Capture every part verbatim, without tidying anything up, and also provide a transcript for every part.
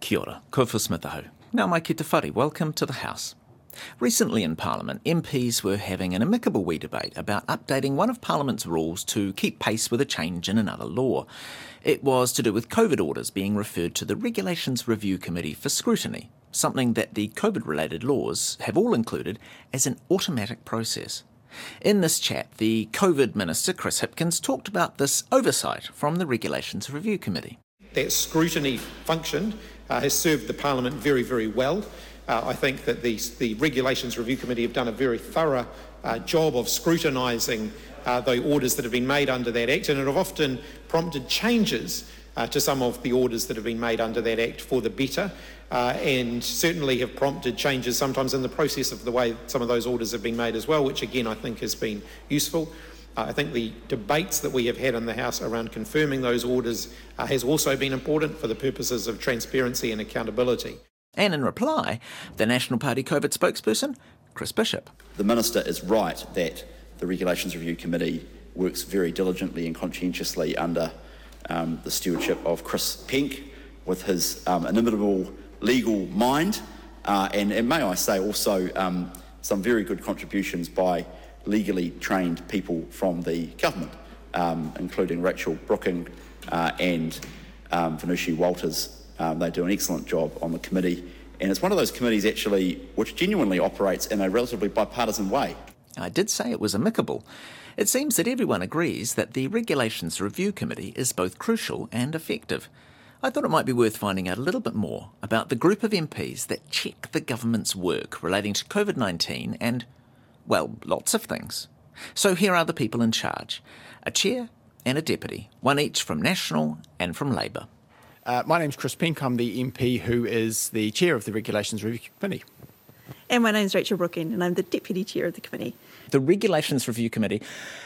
Kia ora, ko whasmitahu. Nā mai ki te whare, welcome to the House. Recently in Parliament, M Ps were having an amicable wee debate about updating one of Parliament's rules to keep pace with a change in another law. It was to do with COVID orders being referred to the Regulations Review Committee for scrutiny, something that the COVID-related laws have all included as an automatic process. In this chat, the COVID Minister, Chris Hipkins, talked about this oversight from the Regulations Review Committee. That scrutiny function uh, has served the Parliament very, very well. Uh, I think that the, the Regulations Review Committee have done a very thorough uh, job of scrutinising uh, the orders that have been made under that Act, and it have often prompted changes uh, to some of the orders that have been made under that Act for the better, uh, and certainly have prompted changes sometimes in the process of the way some of those orders have been made as well, which again I think has been useful. Uh, I think the debates that we have had in the House around confirming those orders uh, has also been important for the purposes of transparency and accountability. And in reply, the National Party COVID spokesperson, Chris Bishop. The Minister is right that the Regulations Review Committee works very diligently and conscientiously under um, the stewardship of Chris Penk with his um, inimitable legal mind, uh, and, and may I say also um, some very good contributions by legally trained people from the government, um, including Rachel Brooking uh, and um, Venushi Walters. Um, they do an excellent job on the committee, and it's one of those committees actually which genuinely operates in a relatively bipartisan way. I did say it was amicable. It seems that everyone agrees that the Regulations Review Committee is both crucial and effective. I thought it might be worth finding out a little bit more about the group of M Ps that check the government's work relating to COVID nineteen and, well, lots of things. So here are the people in charge. A chair and a deputy, one each from National and from Labour. Uh, my name's Chris Penk. I'm the M P who is the chair of the Regulations Review Committee. And my name's Rachel Brooking, and I'm the deputy chair of the committee. The Regulations Review Committee,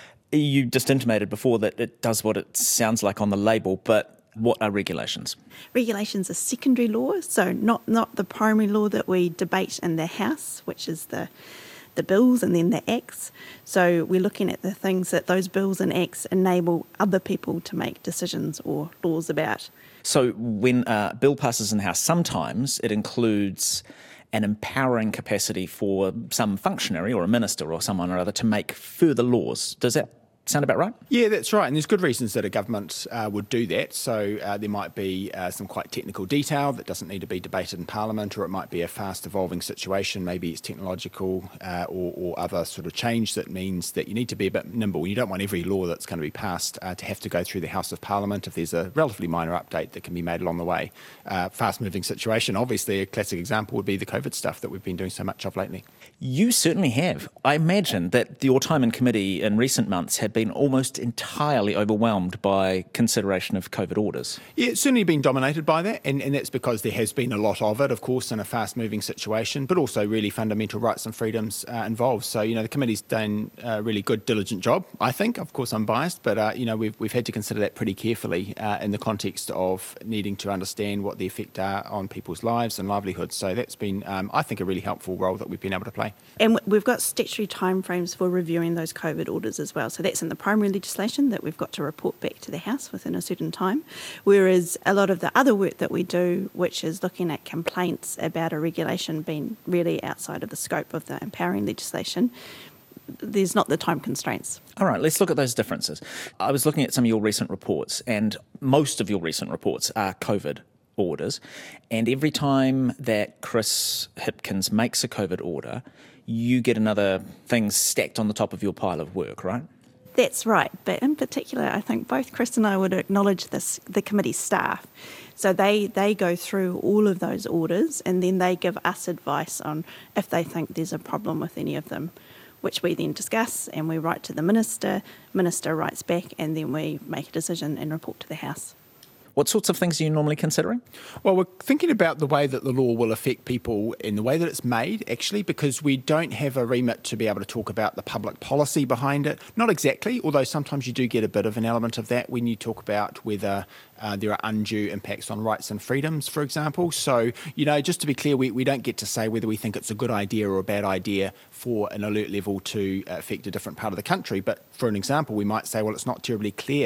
you just intimated before that it does what it sounds like on the label, but what are regulations? Regulations are secondary law, so not, not the primary law that we debate in the House, which is the the bills and then the acts. So we're looking at the things that those bills and acts enable other people to make decisions or laws about. So when a bill passes in the House, sometimes it includes an empowering capacity for some functionary or a minister or someone or other to make further laws. Does that sound about right? Yeah, that's right. And there's good reasons that a government uh, would do that. So uh, there might be uh, some quite technical detail that doesn't need to be debated in Parliament, or it might be a fast evolving situation. Maybe it's technological uh, or, or other sort of change that means that you need to be a bit nimble. You don't want every law that's going to be passed uh, to have to go through the House of Parliament if there's a relatively minor update that can be made along the way. Uh, fast moving situation. Obviously, a classic example would be the COVID stuff that we've been doing so much of lately. You certainly have. I imagine that your time in committee in recent months had been almost entirely overwhelmed by consideration of COVID orders. Yeah, it's certainly been dominated by that, and, and that's because there has been a lot of it, of course, in a fast-moving situation, but also really fundamental rights and freedoms uh, involved. So, you know, the committee's done a really good, diligent job, I think. Of course, I'm biased, but, uh, you know, we've, we've had to consider that pretty carefully uh, in the context of needing to understand what the effect are on people's lives and livelihoods. So that's been, um, I think, a really helpful role that we've been able to play. And we've got statutory timeframes for reviewing those COVID orders as well. So that's in the primary legislation that we've got to report back to the House within a certain time. Whereas a lot of the other work that we do, which is looking at complaints about a regulation being really outside of the scope of the empowering legislation, there's not the time constraints. All right, let's look at those differences. I was looking at some of your recent reports, and most of your recent reports are COVID orders. And every time that Chris Hipkins makes a COVID order, you get another thing stacked on the top of your pile of work, right? That's right. But in particular, I think both Chris and I would acknowledge this, the committee staff. So they, they go through all of those orders, and then they give us advice on if they think there's a problem with any of them, which we then discuss, and we write to the Minister. Minister writes back, and then we make a decision and report to the House. What sorts of things are you normally considering? Well, we're thinking about the way that the law will affect people in the way that it's made, actually, because we don't have a remit to be able to talk about the public policy behind it. Not exactly, although sometimes you do get a bit of an element of that when you talk about whether uh, there are undue impacts on rights and freedoms, for example. So, you know, just to be clear, we, we don't get to say whether we think it's a good idea or a bad idea for an alert level to affect a different part of the country. But for an example, we might say, well, it's not terribly clear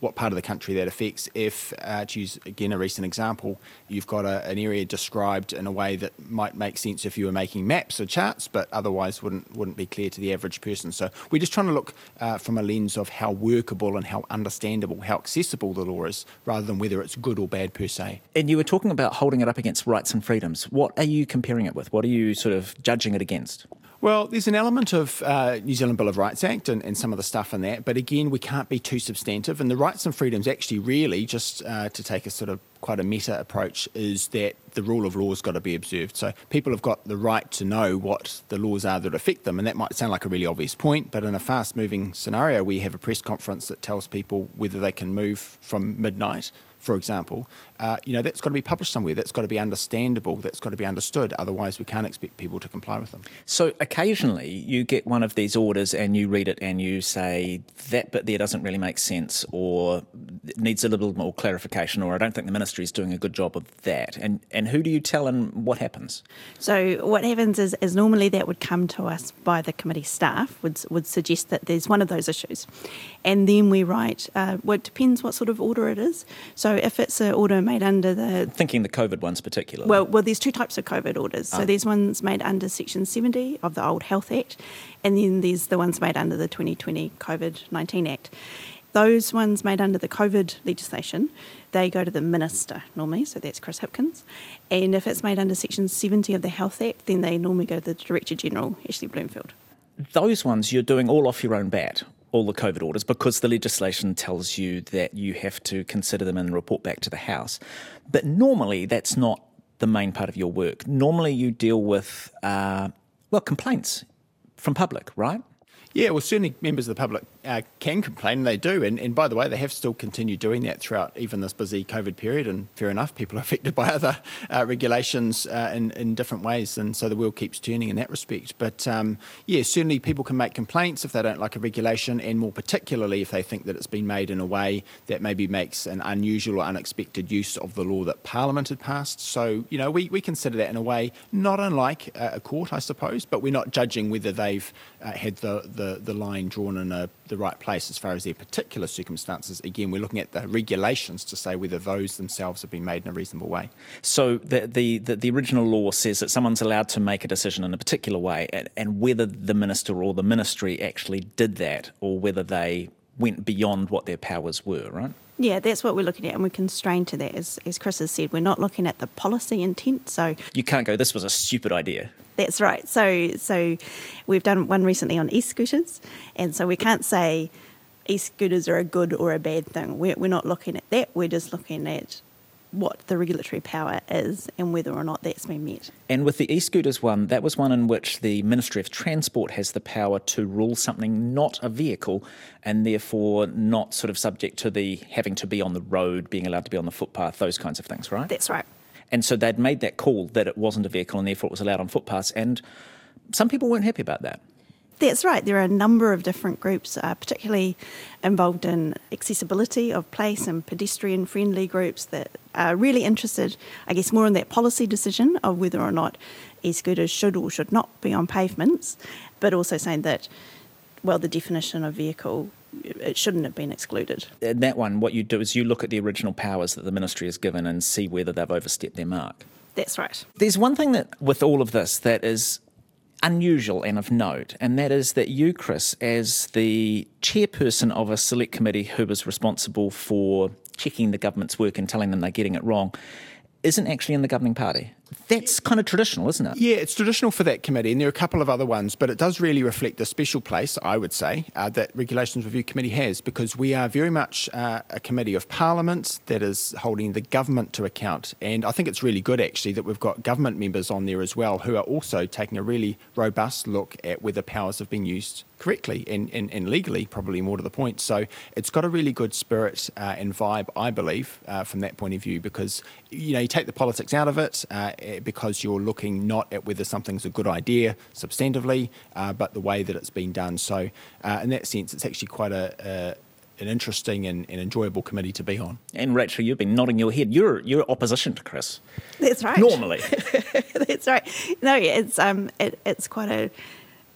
what part of the country that affects. If, uh, to use again a recent example, you've got a, an area described in a way that might make sense if you were making maps or charts, but otherwise wouldn't wouldn't be clear to the average person. So we're just trying to look uh, from a lens of how workable and how understandable, how accessible the law is, rather than whether it's good or bad per se. And you were talking about holding it up against rights and freedoms. What are you comparing it with? What are you sort of judging it against? Well, there's an element of uh, New Zealand Bill of Rights Act and, and some of the stuff in that, but again, we can't be too substantive. And the rights and freedoms actually really, just uh, to take a sort of quite a meta approach, is that the rule of law has got to be observed. So people have got the right to know what the laws are that affect them, and that might sound like a really obvious point, but in a fast-moving scenario, we have a press conference that tells people whether they can move from midnight, for example. Uh, you know, that's got to be published somewhere. That's got to be understandable. That's got to be understood. Otherwise, we can't expect people to comply with them. So occasionally you get one of these orders and you read it and you say, that bit there doesn't really make sense, or it needs a little more clarification, or I don't think the ministry is doing a good job of that. And and who do you tell and what happens? So what happens is, is normally that would come to us by the committee staff, would, would suggest that there's one of those issues. And then we write, uh, well, it depends what sort of order it is. So if it's an order made under the... Thinking the COVID ones particularly. Well, well, there's two types of COVID orders. So oh. there's ones made under Section seventy of the old Health Act, and then there's the ones made under the twenty twenty COVID nineteen Act. Those ones made under the COVID legislation, they go to the minister normally, so that's Chris Hipkins. And if it's made under Section seventy of the Health Act, then they normally go to the Director General, Ashley Bloomfield. Those ones you're doing all off your own bat, all the COVID orders, because the legislation tells you that you have to consider them and report back to the House. But normally that's not the main part of your work. Normally you deal with, uh, well, complaints from public, right? Yeah, well, certainly members of the public uh, can complain, and they do. And, and by the way, they have still continued doing that throughout even this busy COVID period. And fair enough, people are affected by other uh, regulations uh, in, in different ways. And so the wheel keeps turning in that respect. But um, yeah, certainly people can make complaints if they don't like a regulation, and more particularly if they think that it's been made in a way that maybe makes an unusual or unexpected use of the law that Parliament had passed. So, you know, we, we consider that in a way not unlike uh, a court, I suppose, but we're not judging whether they've uh, had the, the The, the line drawn in a, the right place as far as their particular circumstances. Again, we're looking at the regulations to say whether those themselves have been made in a reasonable way. So the the, the, the original law says that someone's allowed to make a decision in a particular way, and, and whether the minister or the ministry actually did that, or whether they went beyond what their powers were, right? Yeah, that's what we're looking at, and we're constrained to that. As, as Chris has said, we're not looking at the policy intent. So you can't go, this was a stupid idea. That's right. So so we've done one recently on e-scooters, and so we can't say e-scooters are a good or a bad thing. We're, we're not looking at that. We're just looking at what the regulatory power is and whether or not that's been met. And with the e-scooters one, that was one in which the Ministry of Transport has the power to rule something not a vehicle, and therefore not sort of subject to the having to be on the road, being allowed to be on the footpath, those kinds of things, right? That's right. And so they'd made that call that it wasn't a vehicle and therefore it was allowed on footpaths, and some people weren't happy about that. That's right. There are a number of different groups, uh, particularly involved in accessibility of place and pedestrian-friendly groups that are really interested, I guess, more in that policy decision of whether or not e-scooters should or should not be on pavements, but also saying that, well, the definition of vehicle, it shouldn't have been excluded. In that one, what you do is you look at the original powers that the ministry has given and see whether they've overstepped their mark. That's right. There's one thing that, with all of this, that is unusual and of note, and that is that you, Chris, as the chairperson of a select committee who was responsible for checking the government's work and telling them they're getting it wrong, isn't actually in the governing party. That's kind of traditional, isn't it? Yeah, it's traditional for that committee, and there are a couple of other ones, but it does really reflect the special place, I would say, uh, that Regulations Review Committee has, because we are very much uh, a committee of Parliament that is holding the government to account. And I think it's really good, actually, that we've got government members on there as well who are also taking a really robust look at whether powers have been used correctly and, and, and legally, probably more to the point. So it's got a really good spirit uh, and vibe, I believe, uh, from that point of view, because, you know, you take the politics out of it, uh, because you're looking not at whether something's a good idea substantively, uh, but the way that it's been done. So uh, in that sense, it's actually quite a, a an interesting and, and enjoyable committee to be on. And Rachel, you've been nodding your head. You're you're opposition to Chris. That's right. Normally. That's right. No, it's um, it, it's quite a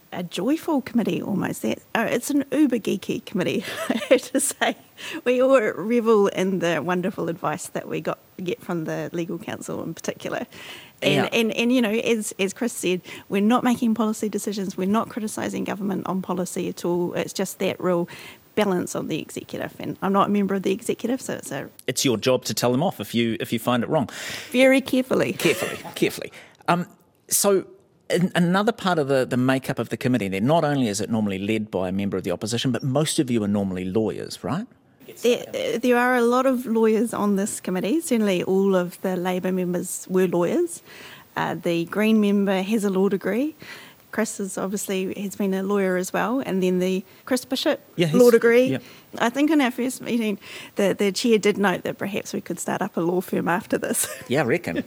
a joyful committee almost. That, uh, it's an uber geeky committee, I have to say. We all revel in the wonderful advice that we got get from the legal counsel in particular. And, Yeah. and, and you know, as, as Chris said, we're not making policy decisions, we're not criticising government on policy at all. It's just that real balance of the executive. And I'm not a member of the executive, so it's a It's your job to tell them off if you if you find it wrong. very carefully. Carefully, carefully. Um, so in, another part of the, the makeup of the committee then, not only is it normally led by a member of the opposition, but most of you are normally lawyers, right? There, there are a lot of lawyers on this committee. Certainly all of the Labour members were lawyers. Uh, the Green member has a law degree. Chris is obviously has been a lawyer as well. And then the Chris Bishop Yeah, he's- law degree. yeah. I think in our first meeting, the, the chair did note that perhaps we could start up a law firm after this. Yeah, I reckon.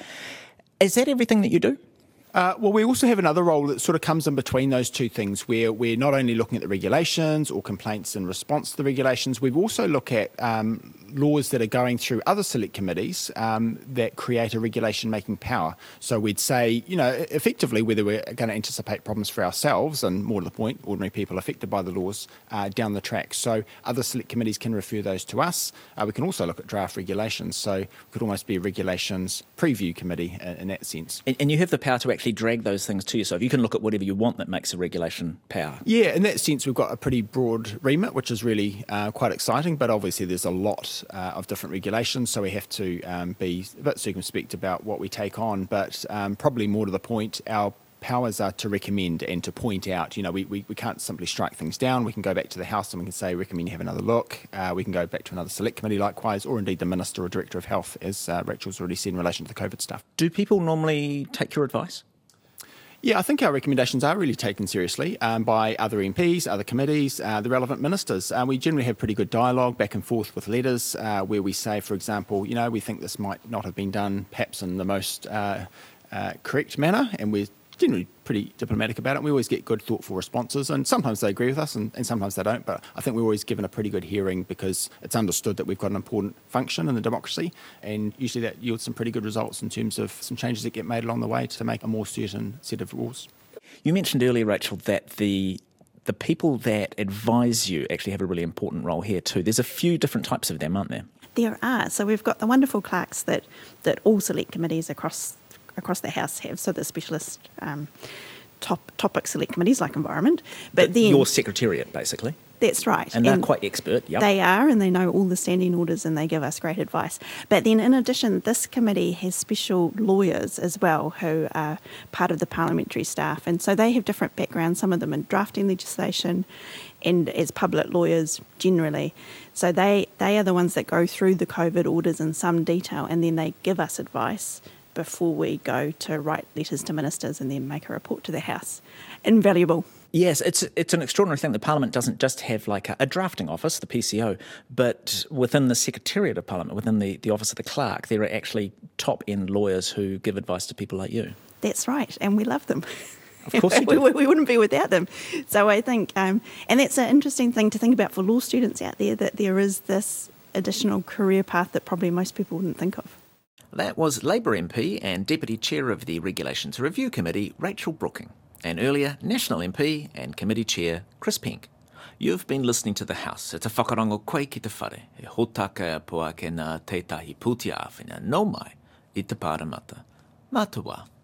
Is that everything that you do? Uh, well, we also have another role that sort of comes in between those two things, where we're not only looking at the regulations or complaints in response to the regulations, we've also looked at um, laws that are going through other select committees um, that create a regulation-making power. So we'd say, you know, effectively whether we're going to anticipate problems for ourselves, and more to the point, ordinary people affected by the laws uh, down the track. So other select committees can refer those to us. Uh, we can also look at draft regulations. So it could almost be a regulations preview committee in, in that sense. And, and you have the power to actually drag those things to you. So if you can look at whatever you want that makes a regulation power. Yeah, in that sense, we've got a pretty broad remit, which is really uh, quite exciting. But obviously, there's a lot uh, of different regulations, so we have to um, be a bit circumspect about what we take on. But um, probably more to the point, our powers are to recommend and to point out. You know, we, we, we can't simply strike things down. We can go back to the House and we can say, recommend you have another look. Uh, we can go back to another select committee likewise, or indeed the Minister or Director of Health, as uh, Rachel's already said in relation to the COVID stuff. Do people normally take your advice? Yeah, I think our recommendations are really taken seriously um, by other M Ps, other committees, uh, the relevant ministers. Uh, we generally have pretty good dialogue back and forth with letters uh, where we say, for example, you know, we think this might not have been done perhaps in the most uh, uh, correct manner, and we're generally pretty diplomatic about it. We always get good, thoughtful responses, and sometimes they agree with us and, and sometimes they don't, but I think we're always given a pretty good hearing because it's understood that we've got an important function in the democracy, and usually that yields some pretty good results in terms of some changes that get made along the way to make a more certain set of rules. You mentioned earlier, Rachel, that the the people that advise you actually have a really important role here too. There's a few different types of them, aren't there? There are. So we've got the wonderful clerks that, that all select committees across across the House have, so the specialist um, top topic select committees like environment. But then Your secretariat, basically. that's right. And they're quite expert, yep. They are, and they know all the standing orders and they give us great advice. But then in addition, this committee has special lawyers as well who are part of the parliamentary staff. And so they have different backgrounds, some of them in drafting legislation and as public lawyers generally. So they, they are the ones that go through the COVID orders in some detail, and then they give us advice before we go to write letters to ministers and then make a report to the House. Invaluable. Yes, it's it's an extraordinary thing. The Parliament doesn't just have like a, a drafting office, the P C O, but within the Secretariat of Parliament, within the, the Office of the Clerk, there are actually top-end lawyers who give advice to people like you. That's right, and we love them. Of course you do. we, we wouldn't be without them. So I think, um, and that's an interesting thing to think about for law students out there, that there is this additional career path that probably most people wouldn't think of. That was Labour M P and Deputy Chair of the Regulations Review Committee, Rachel Brooking, and earlier National M P and Committee Chair, Chris Penk. You've been listening to The House. E te whakarango koe ki te whare, e hotaka e poa ke nā tētahi pūtia awhina, nau mai, i te pāramata. Mātua.